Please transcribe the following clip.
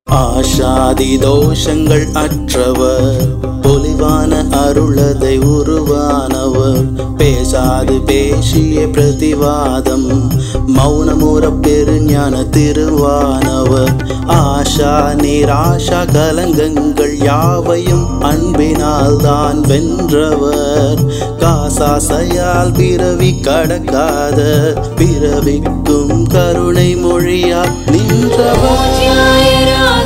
ஆஷாதி தோஷங்கள் அற்றவர், பொலிவான அருளதை உருவானவர், பேசாது பேசிய பிரதிவாதம் மௌனமுற பெருஞான திருவானவர், ஆஷா நிராஷா கலங்கங்கள் யாவையும் அன்பினால் தான் வென்றவர், காசாசையால் பிறவி கடக்காத பிறவிக்கும் கருணை மொழியால் நின்றவர்.